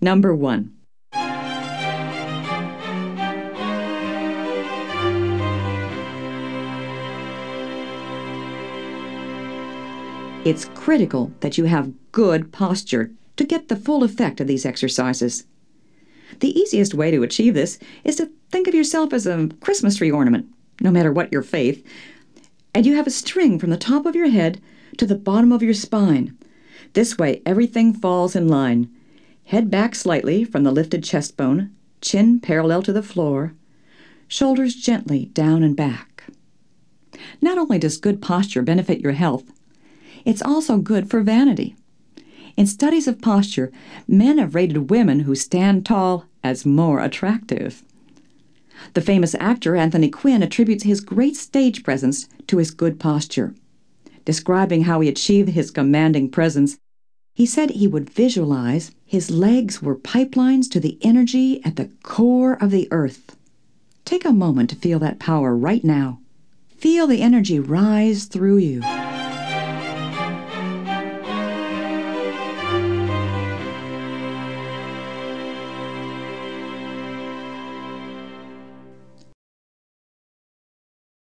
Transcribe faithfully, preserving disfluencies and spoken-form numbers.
Number one. It's critical that you have good posture to get the full effect of these exercises. The easiest way to achieve this is to think of yourself as a Christmas tree ornament, no matter what your faith, and you have a string from the top of your head to the bottom of your spine. This way, everything falls in line. Head back slightly from the lifted chest bone, chin parallel to the floor, shoulders gently down and back. Not only does good posture benefit your health, it's also good for vanity. In studies of posture, men have rated women who stand tall as more attractive. The famous actor Anthony Quinn attributes his great stage presence to his good posture. Describing how he achieved his commanding presence, he said he would visualize his legs were pipelines to the energy at the core of the earth. Take a moment to feel that power right now. Feel the energy rise through you.